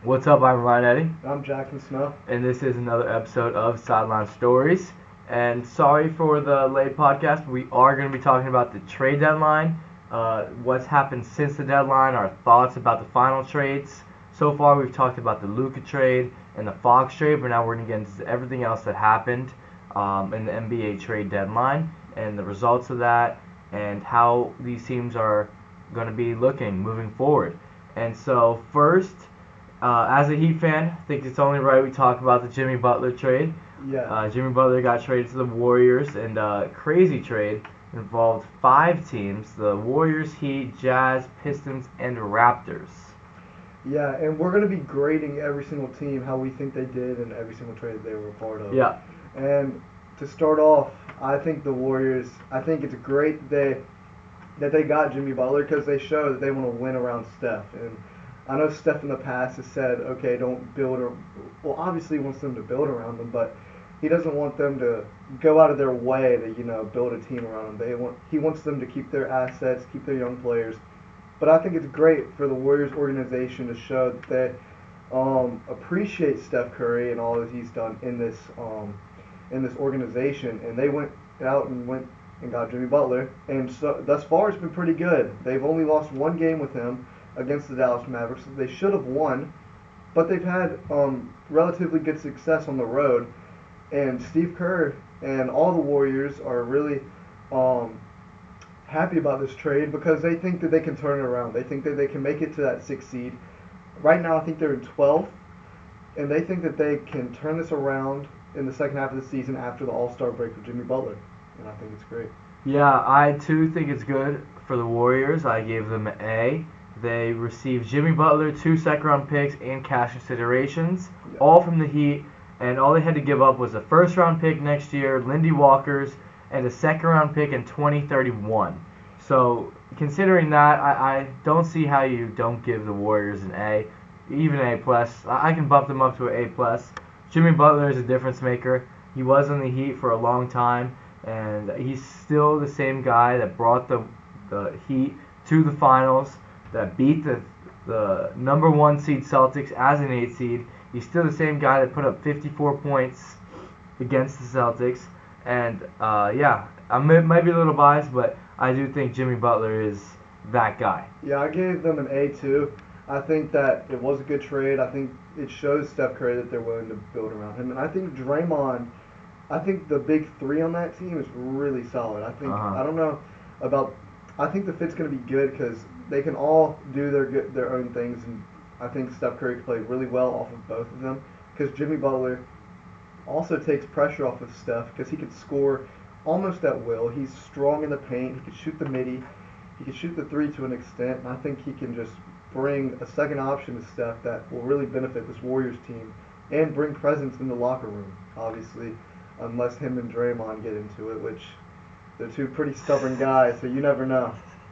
What's up? I'm Ryan Eddy, I'm Jackson Snow. and this is another episode of Sideline Stories. And sorry for the late podcast, but we are going to be talking about the trade deadline, what's happened since the deadline, our thoughts about the final trades. So far, we've talked about the Luka trade and the Fox trade, but now we're going to get into everything else that happened in the NBA trade deadline and the results of that and how these teams are going to be looking moving forward. And so, first, as a Heat fan, I think it's only right we talk about the Jimmy Butler trade. Yeah. Jimmy Butler got traded to the Warriors, and crazy trade involved 5 teams: the Warriors, Heat, Jazz, Pistons, and Raptors. Yeah, and we're going to be grading every single team how we think they did in every single trade they were a part of. Yeah. And to start off, I think the Warriors, I think it's great that they got Jimmy Butler because they show that they want to win around Steph. And I know Steph in the past has said, okay, don't build, well, obviously he wants them to build around them, but he doesn't want them to go out of their way to, build a team around them. He wants them to keep their assets, keep their young players. But I think it's great for the Warriors organization to show that they appreciate Steph Curry and all that he's done in this organization, and they went out and got Jimmy Butler, and so thus far it's been pretty good. They've only lost one game with him against the Dallas Mavericks. They should have won, but they've had relatively good success on the road, and Steve Kerr and all the Warriors are really happy about this trade because they think that they can turn it around. They think that they can make it to that 6th seed. Right now I think they're in 12th, and they think that they can turn this around in the second half of the season after the All-Star break with Jimmy Butler, and I think it's great. Yeah, I too think it's good for the Warriors. I gave them an A. They received Jimmy Butler, 2 second-round picks, and cash considerations, all from the Heat, and all they had to give up was a first-round pick next year, Lindy Walker's, and a second-round pick in 2031. So, considering that, I don't see how you don't give the Warriors an A, even an A+. I can bump them up to an A+. Jimmy Butler is a difference maker. He was in the Heat for a long time, and he's still the same guy that brought the Heat to the finals, that beat the number 1 seed Celtics as an 8 seed. He's still the same guy that put up 54 points against the Celtics. And yeah, I might be a little biased, but I do think Jimmy Butler is that guy. Yeah, I gave them an A too. I think that it was a good trade. I think it shows Steph Curry that they're willing to build around him. And I think Draymond, I think the big 3 on that team is really solid. I think I don't know about. I think the fit's going to be good because they can all do their own things, and I think Steph Curry played really well off of both of them because Jimmy Butler also takes pressure off of Steph because he can score almost at will. He's strong in the paint. He can shoot the midi. He can shoot the 3 to an extent, and I think he can just bring a second option to Steph that will really benefit this Warriors team and bring presence in the locker room, obviously, unless him and Draymond get into it, which they're 2 pretty stubborn guys, so you never know.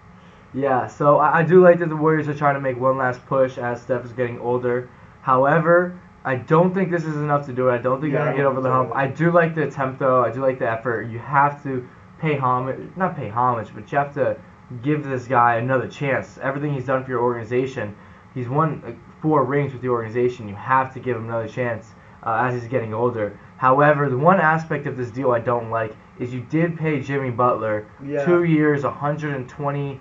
Yeah, so I do like that the Warriors are trying to make one last push as Steph is getting older. However, I don't think this is enough to do it. I don't think they're going to get over the hump. I do like the attempt, though. I do like the effort. You have to pay homage, not pay homage, but you have to give this guy another chance. Everything he's done for your organization, he's won 4 rings with the organization. You have to give him another chance as he's getting older. However, the one aspect of this deal I don't like is you did pay Jimmy Butler 2 years, $121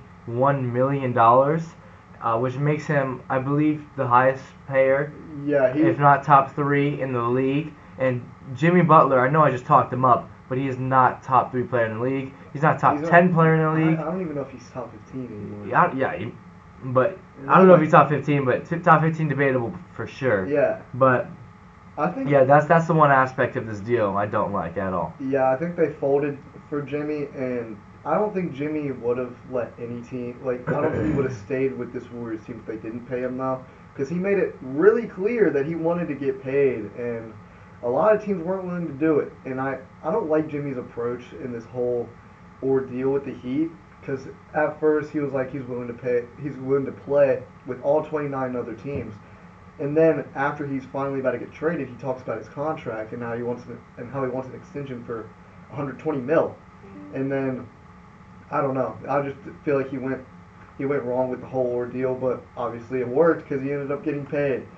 million, which makes him, I believe, the highest payer, if not top 3 in the league. And Jimmy Butler, I know I just talked him up, but he is not top 3 player in the league. He's not top 10 player in the league. I don't even know if he's top 15 anymore. But I don't know if he's top 15, but top 15 debatable for sure. Yeah. But I think that's the one aspect of this deal I don't like at all. Yeah, I think they folded for Jimmy, and I don't think Jimmy would have let any team, I don't think he would have stayed with this Warriors team if they didn't pay him now, because he made it really clear that he wanted to get paid, and a lot of teams weren't willing to do it. And I don't like Jimmy's approach in this whole ordeal with the Heat, because at first he was like he's willing to play with all 29 other teams. And then after he's finally about to get traded, he talks about his contract and how he wants an extension for 120 mil. And then I don't know. I just feel like he went wrong with the whole ordeal, but obviously it worked because he ended up getting paid.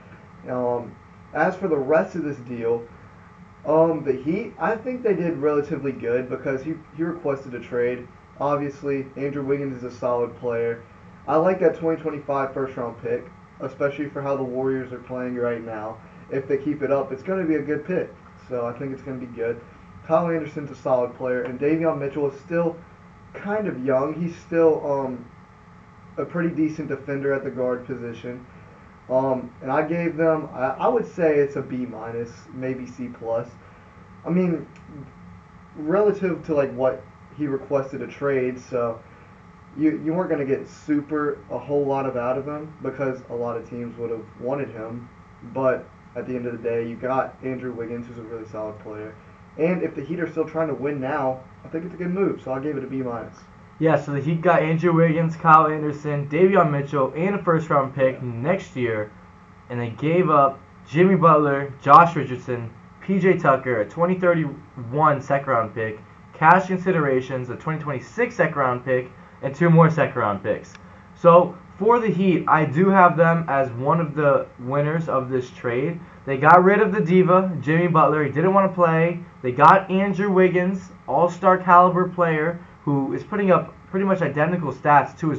As for the rest of this deal, the Heat, I think they did relatively good because he requested a trade. Obviously, Andrew Wiggins is a solid player. I like that 2025 first round pick, especially for how the Warriors are playing right now. If they keep it up, it's going to be a good pick. So I think it's going to be good. Kyle Anderson's a solid player, and Davion Mitchell is still kind of young. He's still a pretty decent defender at the guard position. And I gave them, I would say it's a B minus, maybe C plus. I mean, relative to like what he requested a trade, so you weren't going to get a whole lot out of him because a lot of teams would have wanted him. But at the end of the day, you got Andrew Wiggins, who's a really solid player. And if the Heat are still trying to win now, I think it's a good move. So I gave it a B minus. Yeah, so the Heat got Andrew Wiggins, Kyle Anderson, Davion Mitchell, and a first-round pick next year, and they gave up Jimmy Butler, Josh Richardson, P.J. Tucker, a 2031 second-round pick, cash considerations, a 2026 second-round pick, and 2 more second-round picks. So for the Heat, I do have them as one of the winners of this trade. They got rid of the diva, Jimmy Butler. He didn't want to play. They got Andrew Wiggins, all-star caliber player, who is putting up pretty much identical stats to his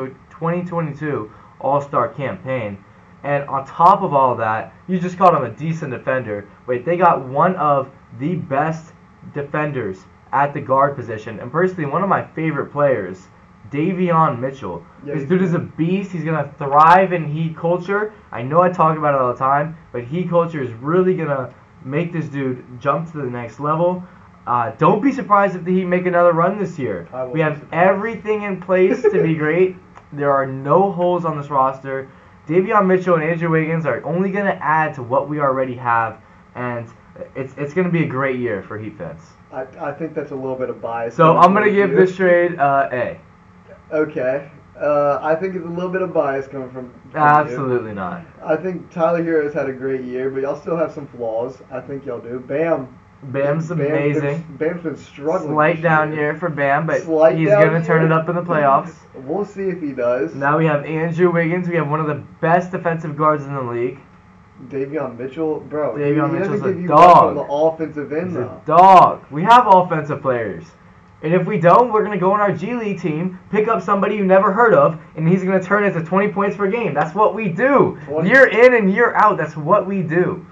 2022 All-Star campaign. And on top of all that, you just called him a decent defender. Wait, they got one of the best defenders at the guard position, and personally one of my favorite players, Davion Mitchell. Yeah, this dude is a beast. He's going to thrive in Heat culture. I know I talk about it all the time, but Heat culture is really going to make this dude jump to the next level. Don't be surprised if the Heat make another run this year. We have everything in place to be great. There are no holes on this roster. Davion Mitchell and Andrew Wiggins are only going to add to what we already have, and it's going to be a great year for Heat fans. I think that's a little bit of bias. So I'm going to give this trade A. Okay. I think it's a little bit of bias coming from Absolutely you. Not. I think Tyler Hero's had a great year, but y'all still have some flaws. I think y'all do. Bam's amazing. Bam's been struggling. Slight down year for Bam, but Slight he's going to turn it up in the playoffs. We'll see if he does. Now we have Andrew Wiggins. We have one of the best defensive guards in the league. Davion Mitchell, bro. Davion he Mitchell's doesn't give a you dog. much on the offensive end, He's though. a dog. We have offensive players. And if we don't, we're going to go on our G League team, pick up somebody you never heard of, and he's going to turn it to 20 points per game. That's what we do. 20. Year in and year out, that's what we do.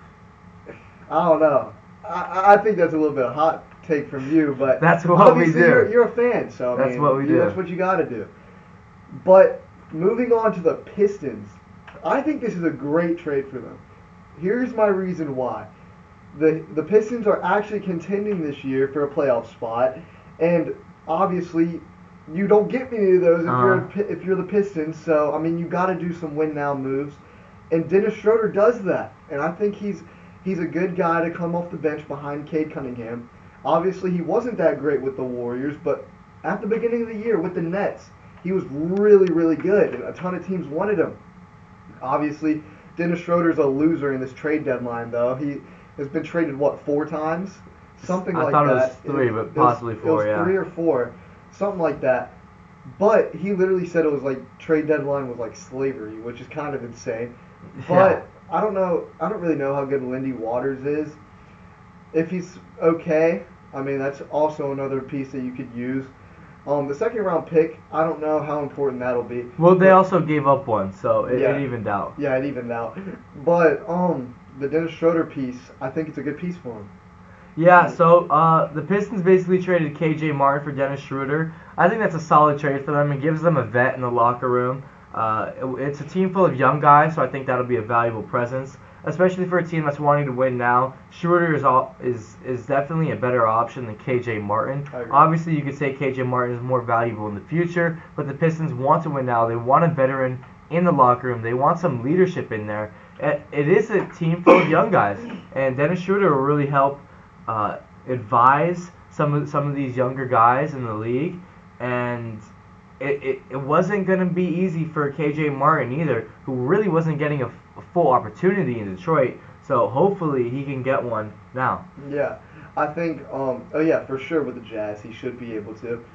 I don't know. I think that's a little bit of hot take from you, but that's what we do. You're a fan, so that's what we do. That's what you got to do. But moving on to the Pistons, I think this is a great trade for them. Here's my reason why. The Pistons are actually contending this year for a playoff spot, and obviously you don't get many of those if you're the Pistons. So I mean, you got to do some win now moves, and Dennis Schroeder does that, and I think he's a good guy to come off the bench behind Cade Cunningham. Obviously, he wasn't that great with the Warriors, but at the beginning of the year with the Nets, he was really, really good, and a ton of teams wanted him. Obviously, Dennis Schroeder's a loser in this trade deadline, though. He has been traded, 4 times? Something like that. I thought it was 3, but possibly 4, yeah. It was 3 or 4, something like that. But he literally said it was like trade deadline was like slavery, which is kind of insane. But I don't know. I don't really know how good Lindy Waters is. If he's okay, I mean, that's also another piece that you could use. The second round pick, I don't know how important that'll be. Well, they also gave up one, so it evened out. Yeah, it evened out. But the Dennis Schroeder piece, I think it's a good piece for him. Yeah, so the Pistons basically traded K.J. Martin for Dennis Schroeder. I think that's a solid trade for them. It gives them a vet in the locker room. It's a team full of young guys, so I think that'll be a valuable presence, especially for a team that's wanting to win now. Schroeder is definitely a better option than K.J. Martin. Obviously, you could say K.J. Martin is more valuable in the future, but the Pistons want to win now. They want a veteran in the locker room. They want some leadership in there. It is a team full of young guys, and Dennis Schroeder will really help advise some of these younger guys in the league, and it wasn't going to be easy for K.J. Martin either, who really wasn't getting a full opportunity in Detroit, so hopefully he can get one now. Yeah, I think, for sure with the Jazz, he should be able to.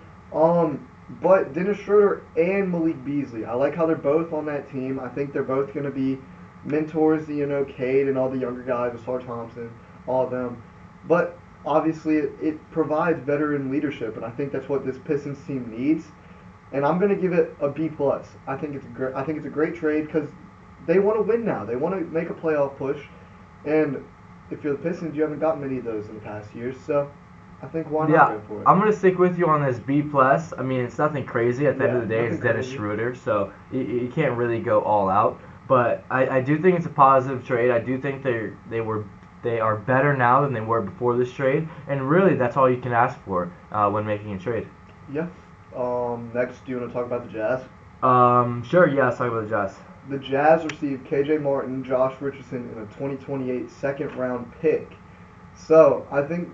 But Dennis Schroeder and Malik Beasley, I like how they're both on that team. I think they're both going to be mentors, Cade and all the younger guys, Asar Thompson, all of them. But obviously, it provides veteran leadership, and I think that's what this Pistons team needs. And I'm going to give it a B plus. I think it's a great trade because they want to win now. They want to make a playoff push, and if you're the Pistons, you haven't got many of those in the past years. So I think why not go for it? I'm gonna stick with you on this B plus. I mean, it's nothing crazy. At the end of the day, it's Dennis crazy. Schroeder, so you can't really go all out. But I do think it's a positive trade. I do think they are better now than they were before this trade, and really that's all you can ask for when making a trade. Yeah. Next, do you want to talk about the Jazz? Sure. Yeah, let's talk about the Jazz. The Jazz received KJ Martin, Josh Richardson, and a 2028 second round pick. So I think,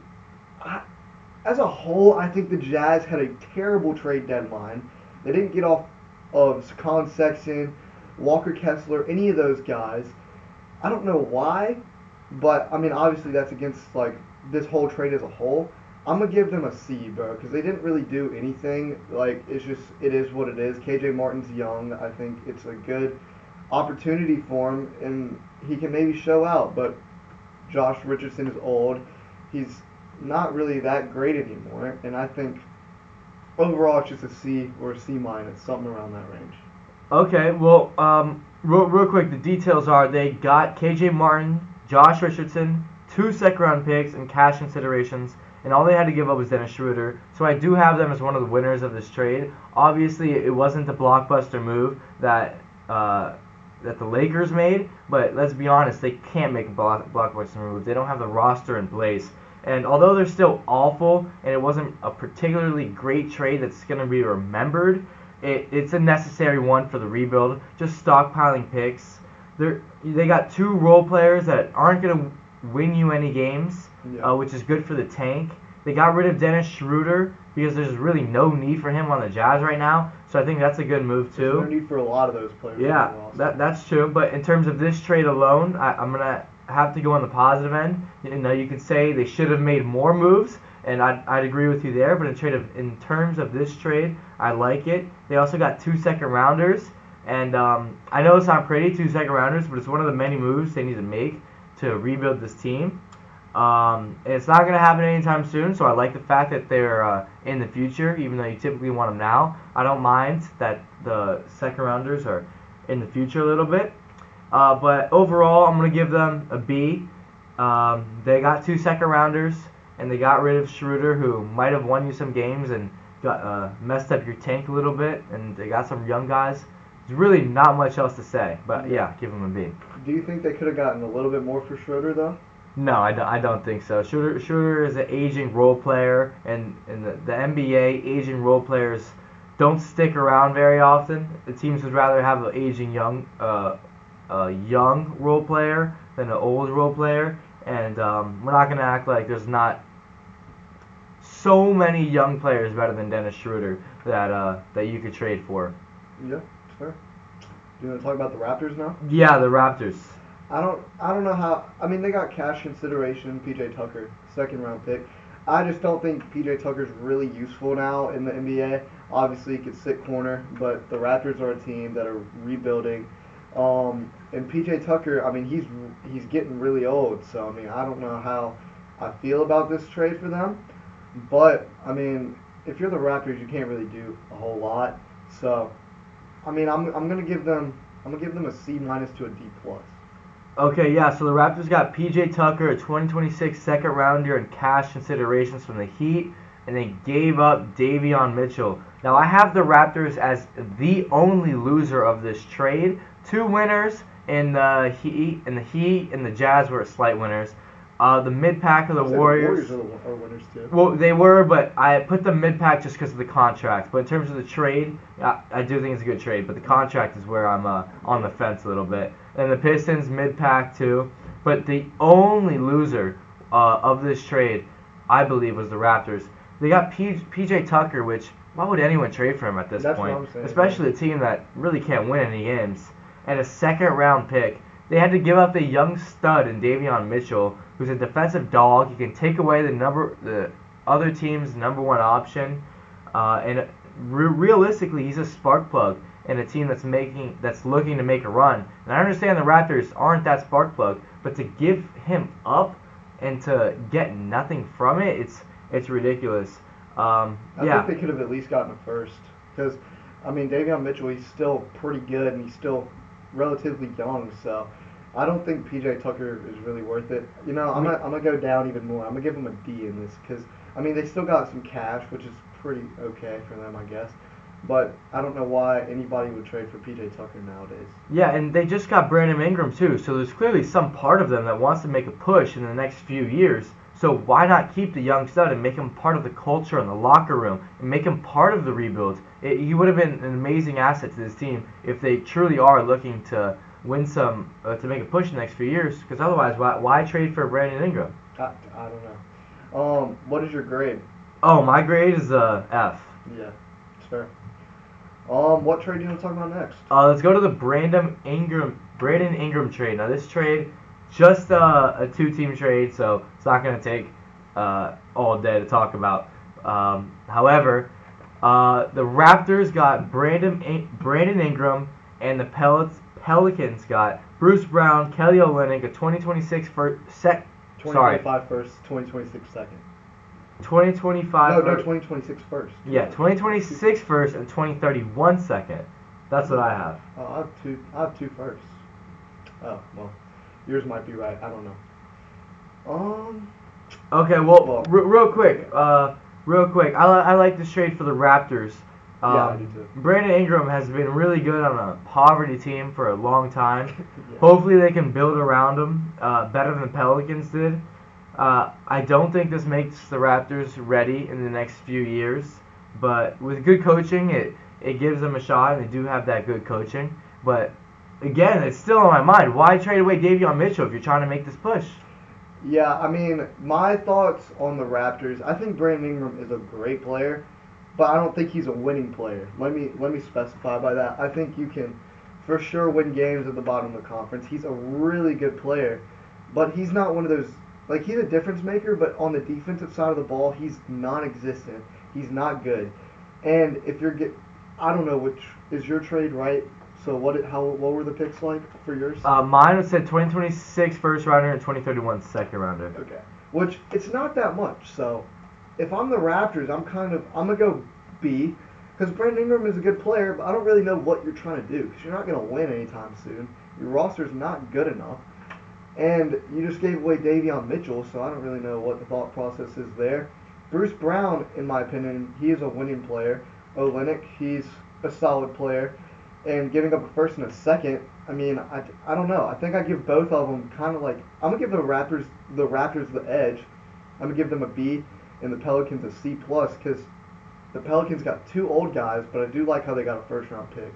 as a whole, I think the Jazz had a terrible trade deadline. They didn't get off of Colin Sexton, Walker Kessler, any of those guys. I don't know why, but I mean, obviously that's against like this whole trade as a whole. I'm gonna give them a C, bro, because they didn't really do anything. Like it is what it is. KJ Martin's young. I think it's a good opportunity for him, and he can maybe show out. But Josh Richardson is old. He's not really that great anymore, and I think overall it's just a C or a C minus, something around that range. Okay, well, real quick, the details are they got KJ Martin, Josh Richardson, 2 second-round picks, and cash considerations, and all they had to give up was Dennis Schroeder. So I do have them as one of the winners of this trade. Obviously, it wasn't the blockbuster move that the Lakers made, but let's be honest, they can't make a blockbuster move. They don't have the roster in place. And although they're still awful, and it wasn't a particularly great trade that's going to be remembered, it's a necessary one for the rebuild. Just stockpiling picks. They got 2 role players that aren't going to win you any games, which is good for the tank. They got rid of Dennis Schroeder because there's really no need for him on the Jazz right now. So I think that's a good move too. There's no need for a lot of those players. Yeah, that's true. But in terms of this trade alone, I'm gonna have to go on the positive end. You could say they should have made more moves, and I'd agree with you there. But in terms of this trade, I like it. They also got 2 second rounders, and I know it's not pretty, 2 second rounders, but it's one of the many moves they need to make to rebuild this team. And it's not going to happen anytime soon, so I like the fact that they're in the future, even though you typically want them now. I don't mind that the second rounders are in the future a little bit. But overall, I'm going to give them a B. They got 2 second rounders, and they got rid of Schroeder, who might have won you some games and got messed up your tank a little bit, and they got some young guys. There's really not much else to say, but yeah, give them a B. Do you think they could have gotten a little bit more for Schroeder, though? No, I don't think so. Schroeder is an aging role player, and in the NBA, aging role players don't stick around very often. The teams would rather have an aging young role player than an old role player, and we're not going to act like there's not so many young players better than Dennis Schroeder that you could trade for. Yeah, fair. Do you want to talk about the Raptors now? Yeah, the Raptors. I don't know how. I mean, they got cash consideration, PJ Tucker, second round pick. I just don't think PJ Tucker's really useful now in the NBA. Obviously, he could sit corner, but the Raptors are a team that are rebuilding. And PJ Tucker, I mean, he's getting really old. So I mean, I don't know how I feel about this trade for them. But I mean, if you're the Raptors, you can't really do a whole lot. So I mean, I'm gonna give them a C minus to a D plus. Okay, yeah, so the Raptors got PJ Tucker, a 2026 second rounder, and cash considerations from the Heat, and they gave up Davion Mitchell. Now, I have the Raptors as the only loser of this trade. 2 winners in the Heat, and the Jazz were slight winners. The mid-pack of the Warriors. The Warriors are winners too. Well, they were, but I put the mid-pack just because of the contract. But in terms of the trade, I do think it's a good trade. But the contract is where I'm on the fence a little bit. And the Pistons mid-pack too. But the only loser of this trade, I believe, was the Raptors. They got PJ Tucker, which why would anyone trade for him at this That's point? what I'm saying, Especially a team that really can't win any games. And a second-round pick. They had to give up the young stud in Davion Mitchell, who's a defensive dog. He can take away the other team's number 1 option, and realistically, he's a spark plug. and a team that's looking to make a run. And I understand the Raptors aren't that spark plug, but to give him up and to get nothing from it, it's ridiculous. I think they could have at least gotten a first. Because, I mean, Davion Mitchell, he's still pretty good and he's still relatively young. So I don't think PJ Tucker is really worth it. You know, I'm gonna go down even more. I'm gonna give him a D in this because I mean they still got some cash, which is pretty okay for them, I guess. But I don't know why anybody would trade for PJ Tucker nowadays. Yeah, and they just got Brandon Ingram too, so there's clearly some part of them that wants to make a push in the next few years. So why not keep the young stud and make him part of the culture in the locker room and make him part of the rebuild? He would have been an amazing asset to this team if they truly are looking to win some, to make a push in the next few years. Because otherwise, why trade for Brandon Ingram? I don't know. What is your grade? Oh, my grade is a F. Yeah, it's fair. What trade do you want to talk about next? Let's go to the Brandon Ingram trade. Now this trade, just a two-team trade, so it's not going to take all day to talk about. However, the Raptors got Brandon Ingram, and the Pelicans got Bruce Brown, Kelly Olynyk, a 2026 first. 2025 first, 2026 second. 2025. No, 2026 first. Yeah, 2026 first and 2031 second. That's what I have. Oh, I have two firsts. Oh, well, yours might be right. I don't know. Okay, well, real quick. I like this trade for the Raptors. Yeah, I do too. Brandon Ingram has been really good on a poverty team for a long time. Yeah. Hopefully they can build around him better than the Pelicans did. I don't think this makes the Raptors ready in the next few years, but with good coaching, it gives them a shot, and they do have that good coaching. But again, it's still on my mind. Why trade away Davion Mitchell if you're trying to make this push? Yeah, I mean, my thoughts on the Raptors, I think Brandon Ingram is a great player, but I don't think he's a winning player. Let me specify by that. I think you can for sure win games at the bottom of the conference. He's a really good player, but he's not one of those, like, he's a difference maker, but on the defensive side of the ball, he's non-existent. He's not good. And if I don't know which is your trade, right? So what were the picks like for yours? Mine was said 2026 first rounder and 2031 second rounder. Okay. Which, it's not that much. So if I'm the Raptors, I'm going to go B, because Brandon Ingram is a good player, but I don't really know what you're trying to do, because you're not going to win anytime soon. Your roster's not good enough. And you just gave away Davion Mitchell, so I don't really know what the thought process is there. Bruce Brown, in my opinion, he is a winning player. Olynyk, he's a solid player. And giving up a first and a second, I mean, I don't know. I think I give both of them kind of like, I'm going to give the Raptors the edge. I'm going to give them a B and the Pelicans a C+, because the Pelicans got two old guys, but I do like how they got a first-round pick.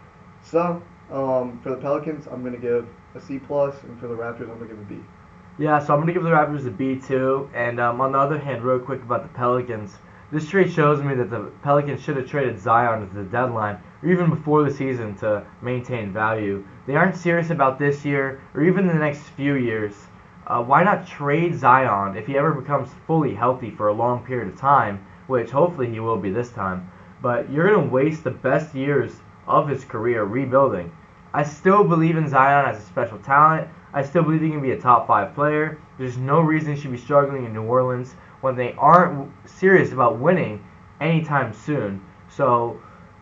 So, for the Pelicans, I'm going to give a C+, and for the Raptors, I'm going to give a B. Yeah, so I'm going to give the Raptors a B too. And on the other hand, real quick about the Pelicans, this trade shows me that the Pelicans should have traded Zion at the deadline, or even before the season, to maintain value. They aren't serious about this year, or even the next few years. Why not trade Zion if he ever becomes fully healthy for a long period of time, which hopefully he will be this time. But you're going to waste the best years of his career rebuilding. I still believe in Zion as a special talent. I still believe he can be a top 5 player. There's no reason he should be struggling in New Orleans when they aren't serious about winning anytime soon. So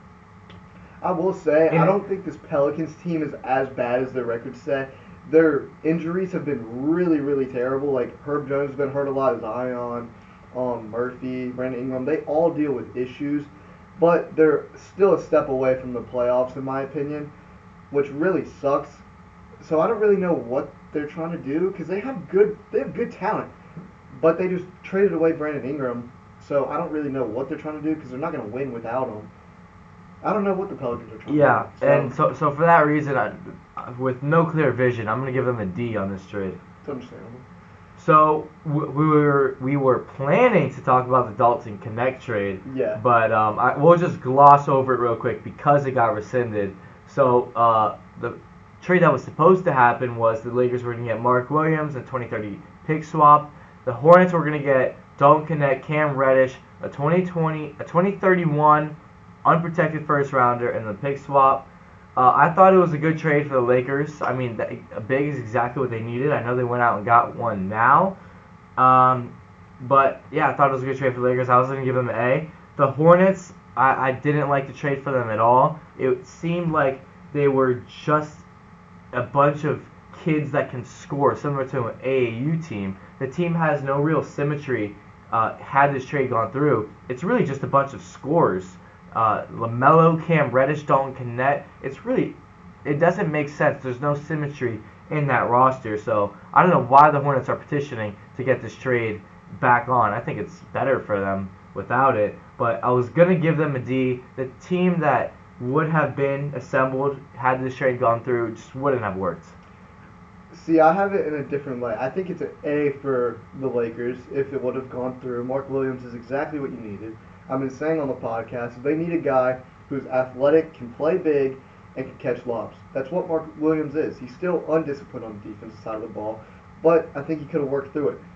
I will say, I don't think this Pelicans team is as bad as their records say. Their injuries have been really, really terrible. Like, Herb Jones has been hurt a lot, Zion, Murphy, Brandon Ingram. They all deal with issues, but they're still a step away from the playoffs, in my opinion, which really sucks. So I don't really know what they're trying to do, because they have good talent, but they just traded away Brandon Ingram. So I don't really know what they're trying to do, because they're not going to win without him. I don't know what the Pelicans are trying to do. Yeah, and so for that reason, with no clear vision, I'm going to give them a D on this trade. It's understandable. So we were planning to talk about the Dalton Connect trade, Yeah. But we'll just gloss over it real quick because it got rescinded. So the trade that was supposed to happen was the Lakers were going to get Mark Williams, a 2030 pick swap. The Hornets were going to get Dalton Connect, Cam Reddish, a 2031 unprotected first rounder, and the pick swap. I thought it was a good trade for the Lakers. I mean, a big is exactly what they needed. I know they went out and got one now. But, yeah, I thought it was a good trade for the Lakers. I was going to give them an A. The Hornets, I didn't like the trade for them at all. It seemed like they were just a bunch of kids that can score, similar to an AAU team. The team has no real symmetry had this trade gone through. It's really just a bunch of scorers. LaMelo, Cam Reddish, Dalton Knecht. It doesn't make sense. There's no symmetry in that roster. So I don't know why the Hornets are petitioning to get this trade back on. I think it's better for them without it. But I was going to give them a D. The team that would have been assembled had this trade gone through just wouldn't have worked. See, I have it in a different light. I think it's an A for the Lakers if it would have gone through. Mark Williams is exactly what you needed. I've been saying on the podcast, they need a guy who's athletic, can play big, and can catch lobs. That's what Mark Williams is. He's still undisciplined on the defensive side of the ball, but I think he could have worked through it.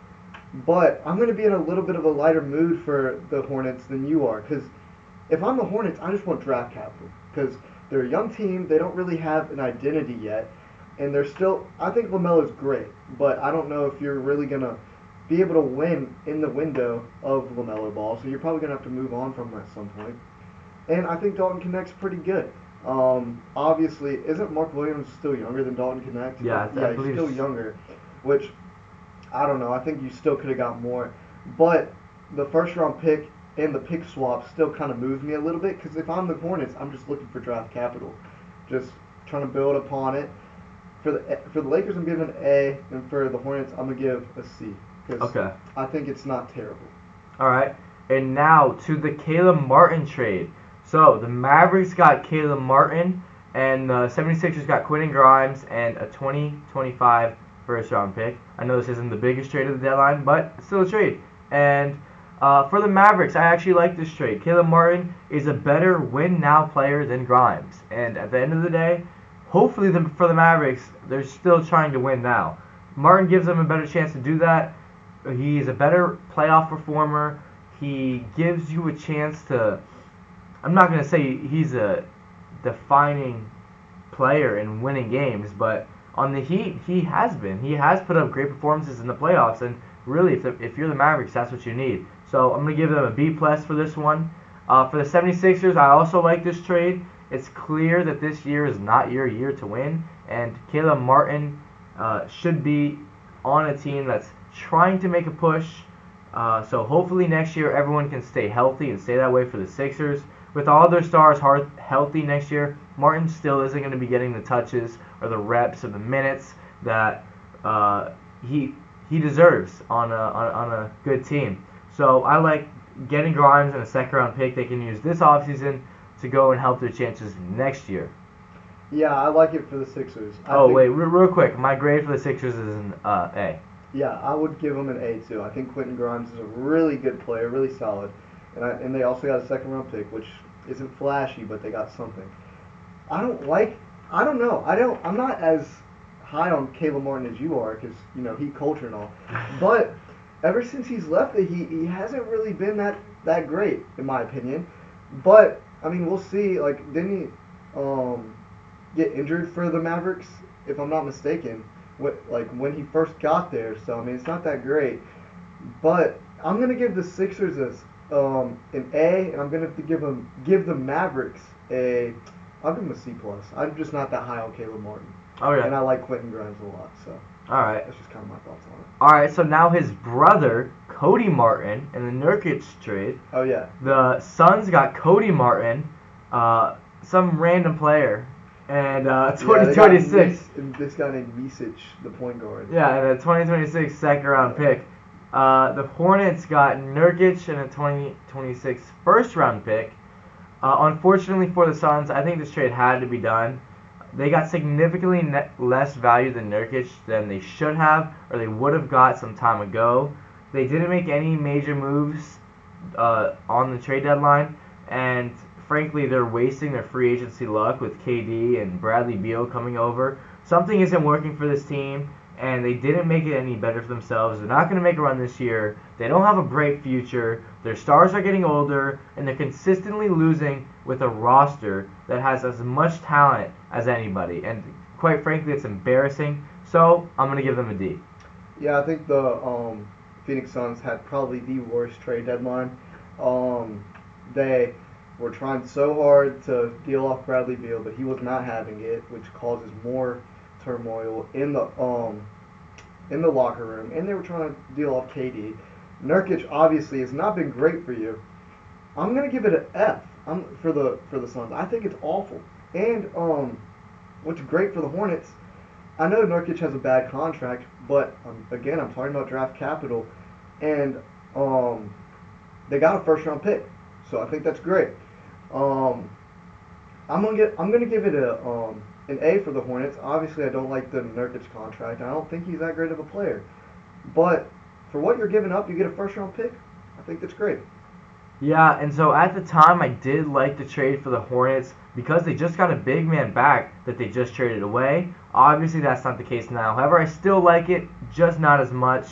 But I'm going to be in a little bit of a lighter mood for the Hornets than you are, because if I'm the Hornets, I just want draft capital, because they're a young team. They don't really have an identity yet, and they're still. I think LaMelo's great, but I don't know if you're really going to be able to win in the window of LaMelo Ball, so you're probably going to have to move on from him at some point. And I think Dalton Knecht's pretty good. Obviously, isn't Mark Williams still younger than Dalton Knecht? Yeah, I he's still younger, which, I don't know, I think you still could have got more. But the first round pick and the pick swap still kind of moved me a little bit, because if I'm the Hornets, I'm just looking for draft capital. Just trying to build upon it. For the Lakers, I'm giving an A, and for the Hornets, I'm going to give a C. Okay. I think it's not terrible. All right. And now to the Caleb Martin trade. So the Mavericks got Caleb Martin, and the 76ers got Quentin Grimes and a 2025 first-round pick. I know this isn't the biggest trade of the deadline, but it's still a trade. And for the Mavericks, I actually like this trade. Caleb Martin is a better win-now player than Grimes. And at the end of the day, hopefully for the Mavericks, they're still trying to win now. Martin gives them a better chance to do that. He's a better playoff performer. He gives you a chance to... I'm not going to say he's a defining player in winning games, but on the Heat, he has been. He has put up great performances in the playoffs, and really, if you're the Mavericks, that's what you need. So I'm going to give them a B+ for this one. For the 76ers, I also like this trade. It's clear that this year is not your year to win, and Caleb Martin should be on a team that's trying to make a push. So hopefully next year everyone can stay healthy and stay that way for the Sixers. With all their stars healthy next year, Martin still isn't going to be getting the touches or the reps or the minutes that he deserves on a good team. So I like getting Grimes and a second-round pick. They can use this offseason to go and help their chances next year. Yeah, I like it for the Sixers. Wait, real quick. My grade for the Sixers is an A. Yeah, I would give them an A too. I think Quentin Grimes is a really good player, really solid, and they also got a second-round pick, which isn't flashy, but they got something. I'm not as high on Caleb Martin as you are, because Heat culture and all, but ever since he's left the Heat, he hasn't really been that great, in my opinion. But I mean, we'll see. Like, didn't he get injured for the Mavericks, if I'm not mistaken? When he first got there. So I mean, it's not that great. But I'm gonna give the Sixers an A, and I'm gonna have to give the Mavericks I'll give them a C+. I'm just not that high on Caleb Martin. Okay. And I like Quentin Grimes a lot. So. All right. That's just kind of my thoughts on it. All right. So now his brother Cody Martin in the Nurkic trade. Oh yeah. The Suns got Cody Martin, some random player. And 2026. This guy named Micic, the point guard. Yeah, and a 2026 second-round pick. The Hornets got Nurkic and a 2026 first-round pick. Unfortunately for the Suns, I think this trade had to be done. They got significantly less value than Nurkic than they should have, or they would have got some time ago. They didn't make any major moves on the trade deadline, and frankly, they're wasting their free agency luck with KD and Bradley Beal coming over. Something isn't working for this team, and they didn't make it any better for themselves. They're not going to make a run this year. They don't have a bright future. Their stars are getting older, and they're consistently losing with a roster that has as much talent as anybody. And quite frankly, it's embarrassing. So I'm going to give them a D. Yeah, I think the Phoenix Suns had probably the worst trade deadline. They were trying so hard to deal off Bradley Beal, but he was not having it, which causes more turmoil in the locker room. And they were trying to deal off KD. Nurkic obviously has not been great for you. I'm gonna give it an F. For the Suns. I think it's awful. And what's great for the Hornets, I know Nurkic has a bad contract, but again, I'm talking about draft capital, and they got a first round pick, so I think that's great. I'm gonna give it an A for the Hornets. Obviously, I don't like the Nurkic contract. I don't think he's that great of a player, but for what you're giving up, you get a first round pick. I think that's great. Yeah, and so at the time, I did like the trade for the Hornets because they just got a big man back that they just traded away. Obviously, that's not the case now. However, I still like it, just not as much.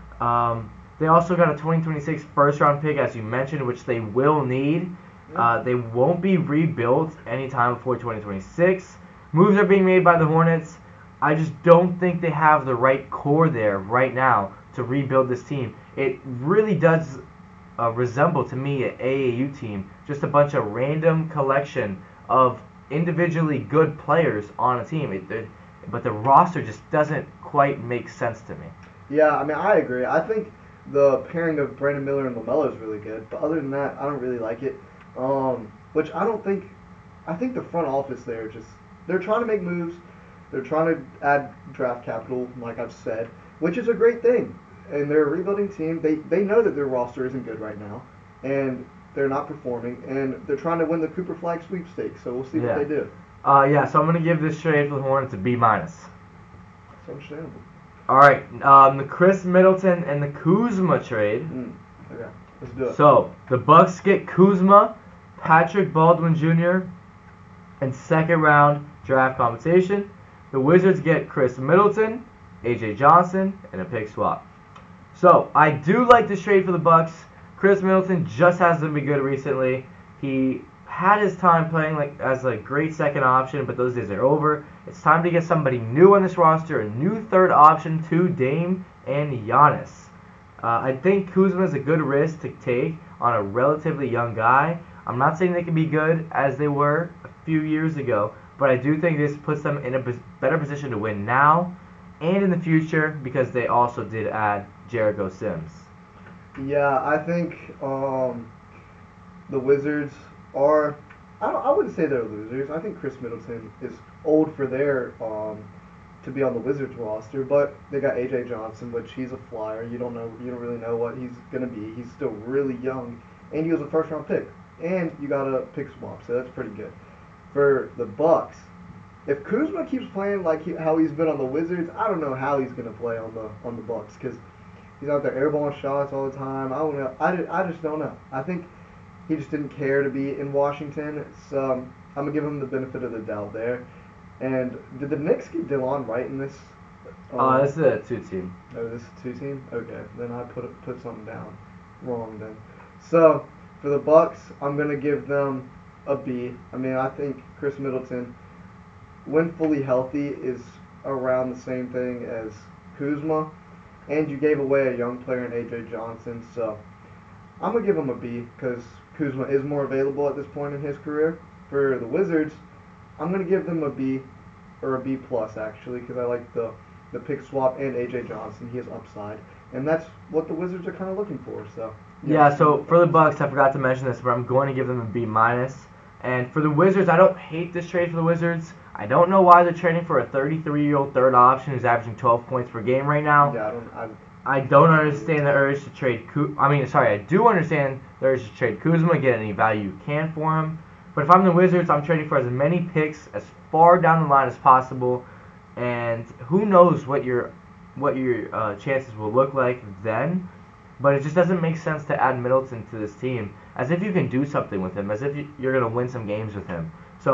They also got a 2026 first-round pick, as you mentioned, which they will need. They won't be rebuilt anytime before 2026. Moves are being made by the Hornets. I just don't think they have the right core there right now to rebuild this team. It really does resemble to me an AAU team, just a bunch of random collection of individually good players on a team. But the roster just doesn't quite make sense to me. Yeah, I mean, I agree. I think the pairing of Brandon Miller and LaMelo is really good, but other than that, I don't really like it. Which I don't think. I think the front office there they're trying to make moves. They're trying to add draft capital, like I've said, which is a great thing. And they're a rebuilding team. They know that their roster isn't good right now, and they're not performing, and they're trying to win the Cooper Flag sweepstakes. So we'll see what they do. So I'm gonna give this trade for the Hornets a B-. That's understandable. All right, the Chris Middleton and the Kuzma trade. Okay, let's do it. So the Bucks get Kuzma, Patrick Baldwin Jr., and second round draft compensation. The Wizards get Chris Middleton, AJ Johnson, and a pick swap. So I do like this trade for the Bucks. Chris Middleton just hasn't been good recently. He had his time playing as a great second option, but those days are over. It's time to get somebody new on this roster, a new third option to Dame and Giannis. I think Kuzma is a good risk to take on a relatively young guy. I'm not saying they can be good as they were a few years ago, but I do think this puts them in a better position to win now and in the future because they also did add Jericho Sims. Yeah, I think the Wizards are. I wouldn't say they're losers. I think Chris Middleton is old for their to be on the Wizards roster, but they got AJ Johnson, which he's a flyer. You don't really know what he's gonna be. He's still really young, and he was a first round pick. And you got a pick swap, so that's pretty good. For the Bucks, if Kuzma keeps playing how he's been on the Wizards, I don't know how he's gonna play on the Bucks because he's out there airballing shots all the time. I don't know. I just don't know. I think he just didn't care to be in Washington. So I'm gonna give him the benefit of the doubt there. And did the Knicks get DeLon Wright in this? This is a 2-team. Oh, this is a 2-team? Okay, then I put something down wrong then. So for the Bucks, I'm gonna give them a B. I mean, I think Chris Middleton, when fully healthy, is around the same thing as Kuzma, and you gave away a young player in AJ Johnson, so I'm gonna give him a B because Kuzma is more available at this point in his career. For the Wizards, I'm gonna give them a B or a B plus actually because I like the pick swap and AJ Johnson. He has upside, and that's what the Wizards are kind of looking for. So yeah. So for the Bucks, I forgot to mention this, but I'm going to give them a B minus. And for the Wizards, I don't hate this trade for the Wizards. I don't know why they're trading for a 33-year-old third option who's averaging 12 points per game right now. Yeah, I don't understand the urge to trade. I do understand the urge to trade Kuzma, get any value you can for him. But if I'm the Wizards, I'm trading for as many picks as far down the line as possible, and who knows what your chances will look like then. But it just doesn't make sense to add Middleton to this team as if you can do something with him, as if you're going to win some games with him. So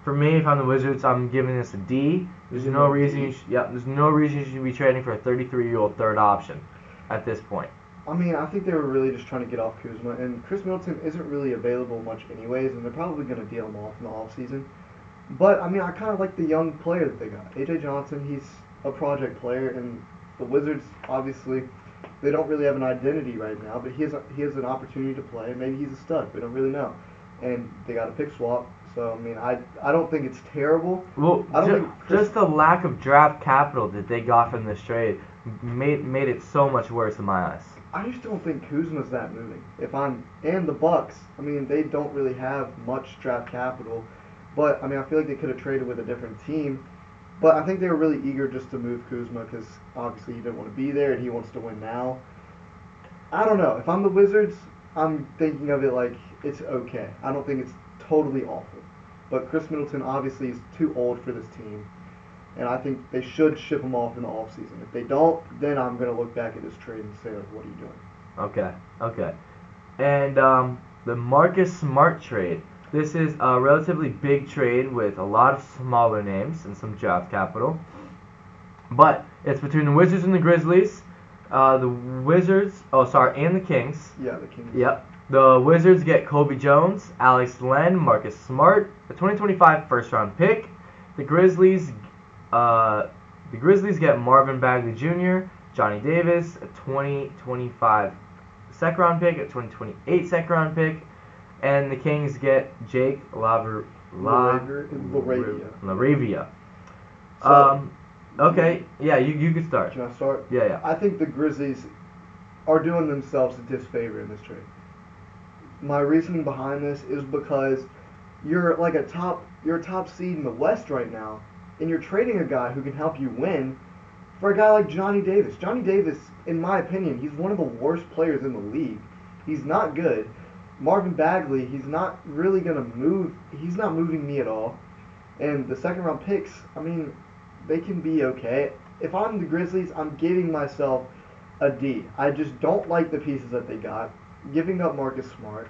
For me, if I'm the Wizards, I'm giving this a D. There's no reason there's no reason you should be trading for a 33-year-old third option at this point. I mean, I think they were really just trying to get off Kuzma, and Chris Middleton isn't really available much anyways, and they're probably going to deal him off in the offseason. But, I mean, I kind of like the young player that they got. A.J. Johnson, he's a project player, and the Wizards, obviously, they don't really have an identity right now, but he has an opportunity to play, and maybe he's a stud. We don't really know. And they got a pick swap, so, I mean, I don't think it's terrible. Well, just the lack of draft capital that they got from this trade made it so much worse in my eyes. I just don't think Kuzma's that moving. And the Bucks, I mean, they don't really have much draft capital, but I mean, I feel like they could have traded with a different team. But I think they were really eager just to move Kuzma because obviously he didn't want to be there and he wants to win now. I don't know. If I'm the Wizards, I'm thinking of it like it's okay. I don't think it's totally awful. But Chris Middleton obviously is too old for this team. And I think they should ship him off in the offseason. If they don't, then I'm going to look back at this trade and say, like, what are you doing? Okay. And the Marcus Smart trade. This is a relatively big trade with a lot of smaller names and some draft capital. But it's between the Wizards and the Grizzlies. And the Kings. Yeah, the Kings. Yep. The Wizards get Kobe Jones, Alex Len, Marcus Smart, the 2025 first-round pick. The Grizzlies get Marvin Bagley Jr., Johnny Davis, a 2025 second-round pick, a 2028 second-round pick, and the Kings get Jake LaRavia. Okay, yeah, you can start. Can I start? Yeah. I think the Grizzlies are doing themselves a disfavor in this trade. My reasoning behind this is because you're like a top seed in the West right now, and you're trading a guy who can help you win for a guy like Johnny Davis. Johnny Davis, in my opinion, he's one of the worst players in the league. He's not good. Marvin Bagley, he's not really going to move. He's not moving me at all. And the second-round picks, I mean, they can be okay. If I'm the Grizzlies, I'm giving myself a D. I just don't like the pieces that they got. Giving up Marcus Smart.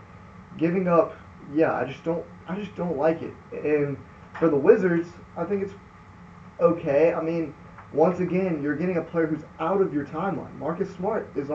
I just don't like it. And for the Wizards, I think it's okay. I mean, once again, you're getting a player who's out of your timeline. Marcus Smart is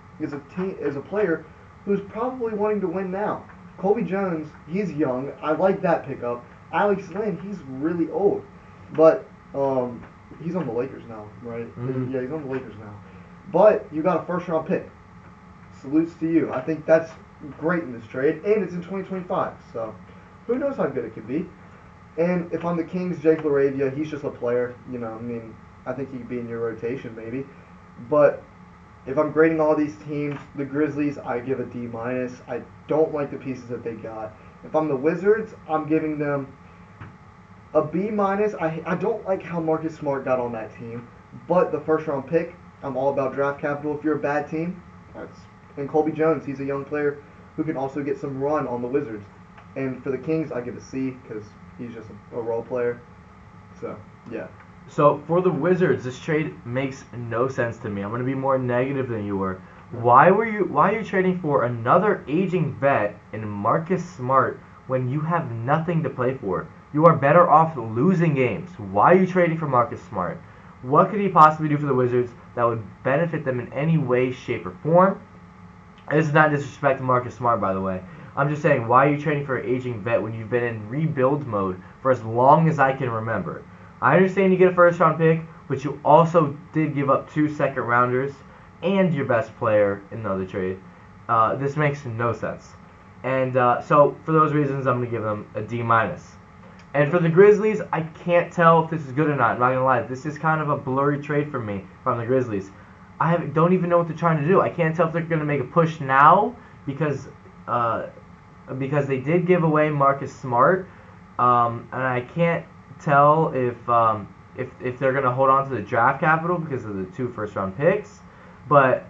a player who's probably wanting to win now. Kobe Jones, he's young. I like that pickup. Alex Len, he's really old, but he's on the Lakers now, right? Mm-hmm. Yeah, he's on the Lakers now. But you got a first-round pick. Salutes to you. I think that's great in this trade, and it's in 2025. So who knows how good it could be. And if I'm the Kings, Jake LaRavia, he's just a player. I think he could be in your rotation maybe. But if I'm grading all these teams, the Grizzlies, I give a D-. I don't like the pieces that they got. If I'm the Wizards, I'm giving them a B-. I don't like how Marcus Smart got on that team. But the first-round pick, I'm all about draft capital. If you're a bad team, and Kobe Jones, he's a young player who can also get some run on the Wizards. And for the Kings, I give a C because he's just a role player. So, yeah. So, for the Wizards, this trade makes no sense to me. I'm going to be more negative than you were. Why are you trading for another aging vet in Marcus Smart when you have nothing to play for? You are better off losing games. Why are you trading for Marcus Smart? What could he possibly do for the Wizards that would benefit them in any way, shape, or form? This is not disrespect to Marcus Smart, by the way. I'm just saying, why are you trading for an aging vet when you've been in rebuild mode for as long as I can remember? I understand you get a first-round pick, but you also did give up 2 second-rounders and your best player in the other trade. This makes no sense. And so, for those reasons, I'm going to give them a D-. And for the Grizzlies, I can't tell if this is good or not. I'm not going to lie. This is kind of a blurry trade for me from the Grizzlies. I don't even know what they're trying to do. I can't tell if they're going to make a push now because they did give away Marcus Smart, and I can't tell if they're going to hold on to the draft capital because of the 2 first-round picks. But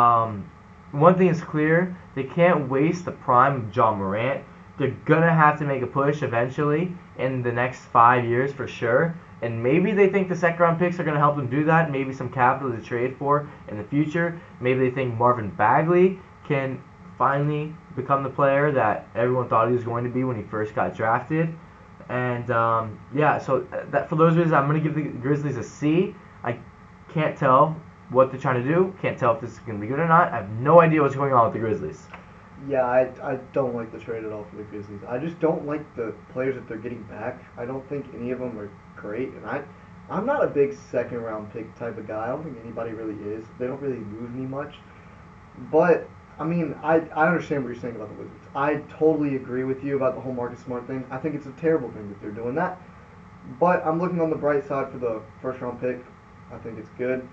one thing is clear, they can't waste the prime of John Morant. They're going to have to make a push eventually in the next 5 years for sure. And maybe they think the second-round picks are going to help them do that. Maybe some capital to trade for in the future. Maybe they think Marvin Bagley can finally become the player that everyone thought he was going to be when he first got drafted. And yeah, so that for those reasons, I'm gonna give the Grizzlies a C. I can't tell what they're trying to do. Can't tell if this is gonna be good or not. I have no idea what's going on with the Grizzlies. Yeah, I don't like the trade at all for the Grizzlies. I just don't like the players that they're getting back. I don't think any of them are great, and I'm not a big second round pick type of guy. I don't think anybody really is. They don't really move me much. But I mean, I understand what you're saying about the Wizards. I totally agree with you about the whole Marcus Smart thing. I think it's a terrible thing that they're doing that. But I'm looking on the bright side for the first round pick. I think it's good.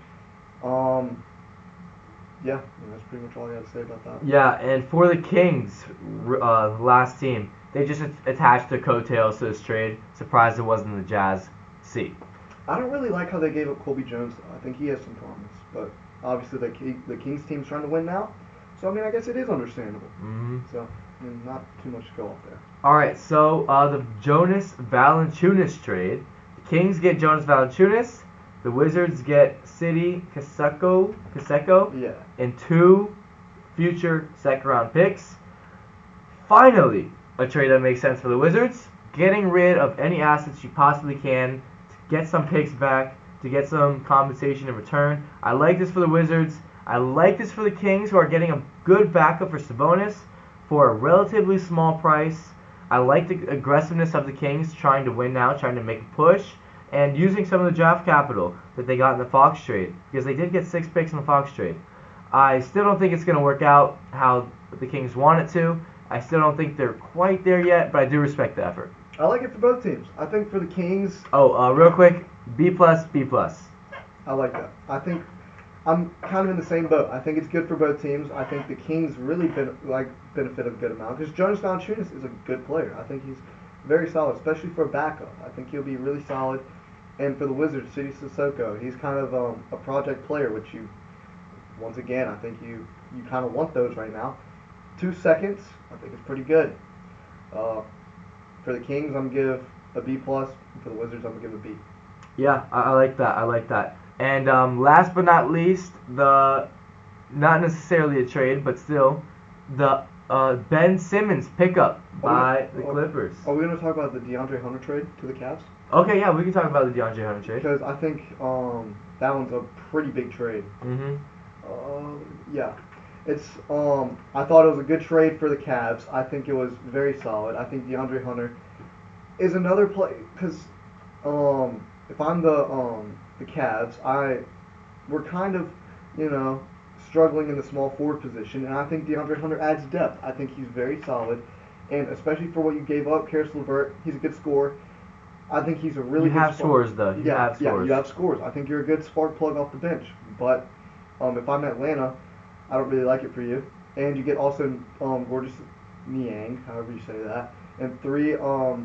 Yeah, that's pretty much all I got to say about that. Yeah, and for the Kings, last team, they just attached their coattails to this trade. Surprised it wasn't the Jazz. C. I don't really like how they gave up Colby Jones, though. I think he has some promise. But obviously the Kings team's trying to win now. So, I mean, I guess it is understandable. Mm-hmm. So, I mean, not too much to go off there. All right, so the Jonas Valanciunas trade. The Kings get Jonas Valanciunas. The Wizards get City Kaseko Yeah. and 2 future second-round picks. Finally, a trade that makes sense for the Wizards. Getting rid of any assets you possibly can to get some picks back, to get some compensation in return. I like this for the Wizards. I like this for the Kings, who are getting a good backup for Sabonis for a relatively small price. I like the aggressiveness of the Kings trying to win now, trying to make a push, and using some of the draft capital that they got in the Fox trade, because they did get 6 picks in the Fox trade. I still don't think it's going to work out how the Kings want it to. I still don't think they're quite there yet, but I do respect the effort. I like it for both teams. I think for the Kings, Real quick, B+, B+. I like that. I think I'm kind of in the same boat. I think it's good for both teams. I think the Kings really benefit a good amount because Jonas Valanciunas is a good player. I think he's very solid, especially for a backup. I think he'll be really solid. And for the Wizards, City Sissoko, he's kind of a project player, which once again, I think you kind of want those right now. 2 seconds, I think it's pretty good. For the Kings, I'm going to give a B+. For the Wizards, I'm going to give a B. Yeah, I like that. And last but not least, not necessarily a trade, but still, the Ben Simmons pickup by the Clippers. Are we going to talk about the DeAndre Hunter trade to the Cavs? Okay, yeah, we can talk about the DeAndre Hunter trade. Because I think that one's a pretty big trade. Mm-hmm. Yeah. It's I thought it was a good trade for the Cavs. I think it was very solid. I think DeAndre Hunter is another play because if I'm the Cavs, we're kind of struggling in the small forward position, and I think DeAndre Hunter adds depth. I think he's very solid, and especially for what you gave up, Karis LeVert, he's a good scorer. I think he's a really good have scores though. You have scores. I think you're a good spark plug off the bench. But if I'm Atlanta, I don't really like it for you. And you get also Gorgeous Niang, however you say that, and 3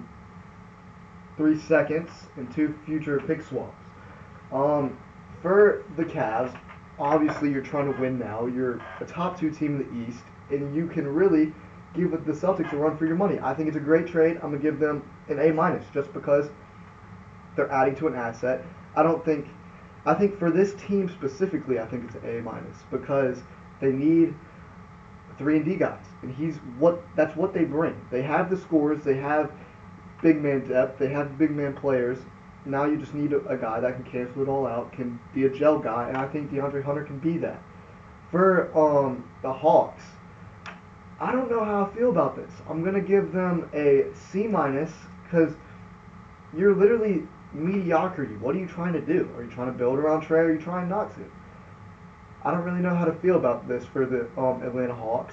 seconds and 2 future pick swaps. For the Cavs, obviously you're trying to win now. You're a top 2 team in the East, and you can really give the Celtics a run for your money. I think it's a great trade. I'm going to give them an A- just because they're adding to an asset. I think for this team specifically, I think it's an A- because they need 3-and-D guys, and that's what they bring. They have the scores, they have big man depth, they have big man players. Now you just need a guy that can cancel it all out, can be a gel guy, and I think DeAndre Hunter can be that. For the Hawks, I don't know how I feel about this. I'm going to give them a C- because you're literally mediocrity. What are you trying to do? Are you trying to build around Trey, or are you trying not to? I don't really know how to feel about this for the Atlanta Hawks.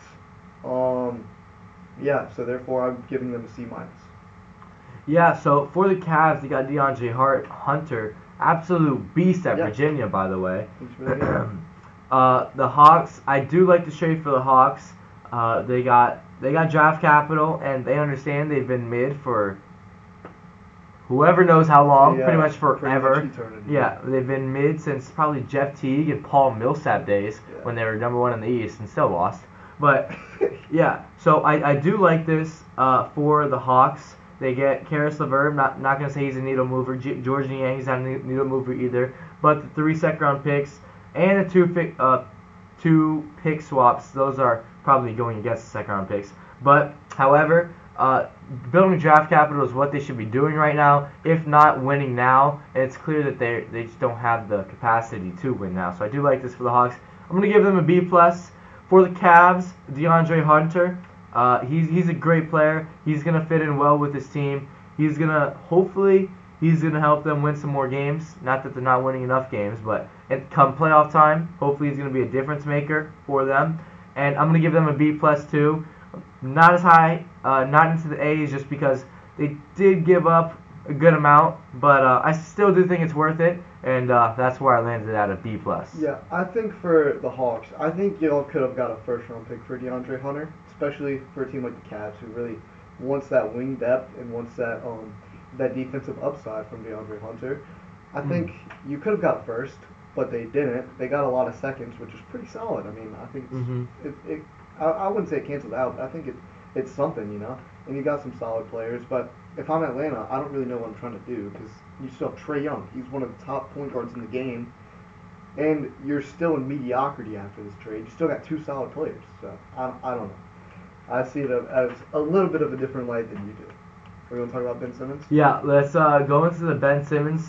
Yeah, so therefore I'm giving them a C-. Yeah, so for the Cavs, they got DeAndre Hunter, absolute beast at Virginia, by the way. The Hawks, I do like the trade for the Hawks. They got draft capital, and they understand they've been mid for whoever knows how long, pretty much forever. Yeah, they've been mid since probably Jeff Teague and Paul Millsap days when they were number 1 in the East and still lost. But yeah, so I do like this for the Hawks. They get Karis LeVert. Not gonna say he's a needle mover. George Niang, he's not a needle mover either. But the 3 second-round picks and the 2 pick swaps, those are probably going against the second-round picks. But however, building draft capital is what they should be doing right now, if not winning now. And it's clear that they just don't have the capacity to win now. So I do like this for the Hawks. I'm going to give them a B+. For the Cavs, DeAndre Hunter, he's a great player. He's going to fit in well with his team. He's going to help them win some more games. Not that they're not winning enough games, but come playoff time, hopefully he's going to be a difference maker for them. And I'm going to give them a B+ too. Not as high, not into the A's, just because they did give up a good amount, but I still do think it's worth it, and that's where I landed at a B+. Yeah, I think for the Hawks, I think y'all could have got a first-round pick for DeAndre Hunter, especially for a team like the Cavs, who really wants that wing depth and wants that defensive upside from DeAndre Hunter. I think you could have got first, but they didn't. They got a lot of seconds, which is pretty solid. I mean, I think I wouldn't say it canceled out, but I think it's something, you know. And you got some solid players, but if I'm Atlanta, I don't really know what I'm trying to do, because you still have Trae Young. He's one of the top point guards in the game, and you're still in mediocrity after this trade. You still got two solid players, so I don't know. I see it as a little bit of a different light than you do. Are we going to talk about Ben Simmons? Yeah, let's go into the Ben Simmons.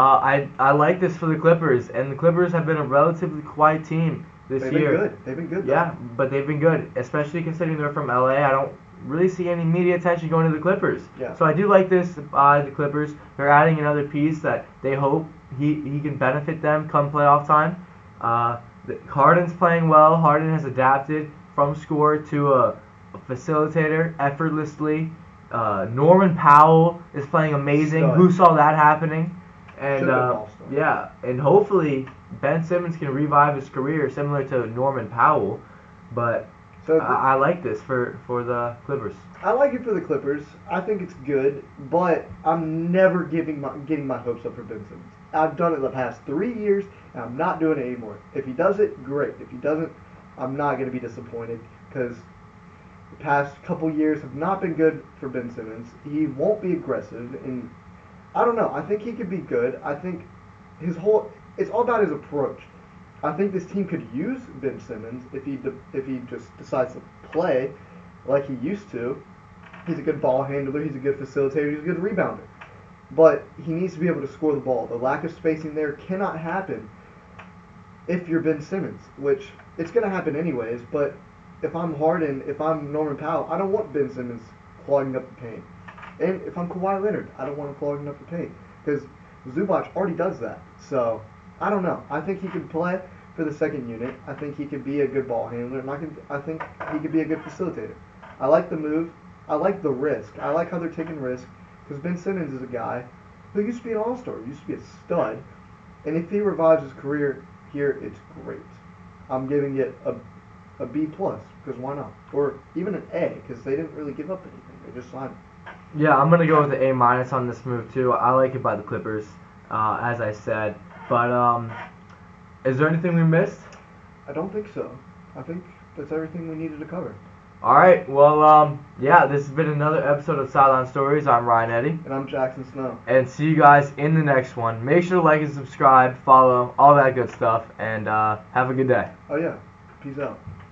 I like this for the Clippers, and the Clippers have been a relatively quiet team this year. They've been good. Yeah, but they've been good, especially considering they're from LA. I don't really see any media attention going to the Clippers. Yeah. So I do like this by the Clippers. They're adding another piece that they hope he can benefit them come playoff time. Harden's playing well. Harden has adapted from scorer to a facilitator effortlessly. Norman Powell is playing amazing. Stud. Who saw that happening? And Yeah. and hopefully Ben Simmons can revive his career similar to Norman Powell. But So I like this for the Clippers. I like it for the Clippers. I think it's good, but I'm never getting my hopes up for Ben Simmons. I've done it the past 3 years, and I'm not doing it anymore. If he does it, great. If he doesn't, I'm not going to be disappointed, because the past couple years have not been good for Ben Simmons. He won't be aggressive, and I don't know. I think he could be good. I think it's all about his approach. I think this team could use Ben Simmons if he just decides to play like he used to. He's a good ball handler. He's a good facilitator. He's a good rebounder. But he needs to be able to score the ball. The lack of spacing there cannot happen if you're Ben Simmons, which it's going to happen anyways. But if I'm Harden, if I'm Norman Powell, I don't want Ben Simmons clogging up the paint. And if I'm Kawhi Leonard, I don't want him clogging up the paint, because Zubac already does that. So I don't know. I think he can play for the second unit. I think he could be a good ball handler, and I think he could be a good facilitator. I like the move. I like the risk. I like how they're taking risk, because Ben Simmons is a guy who used to be an all-star, used to be a stud, and if he revives his career here, it's great. I'm giving it a B+, because why not? Or even an A, because they didn't really give up anything. They just signed him. Yeah, I'm gonna go with the A- on this move too. I like it by the Clippers, as I said. But is there anything we missed? I don't think so. I think that's everything we needed to cover. All right. Well, yeah, this has been another episode of Sideline Stories. I'm Ryan Eddy. And I'm Jackson Snow. And see you guys in the next one. Make sure to like and subscribe, follow, all that good stuff, and have a good day. Oh yeah. Peace out.